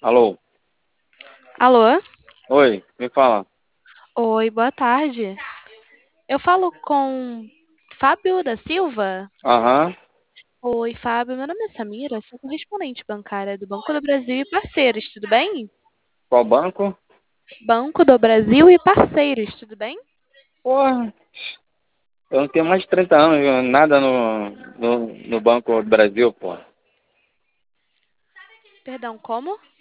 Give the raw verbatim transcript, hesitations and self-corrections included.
Alô? Alô? Oi, me fala. Oi, boa tarde. Eu falo com Fábio da Silva? Aham. Oi, Fábio. Meu nome é Samira, sou correspondente bancária do Banco do Brasil e Parceiros, tudo bem? Qual banco? Banco do Brasil e Parceiros, tudo bem? Porra, eu não tenho mais de trinta anos, nada no, no, no Banco do Brasil, pô. Perdão, como?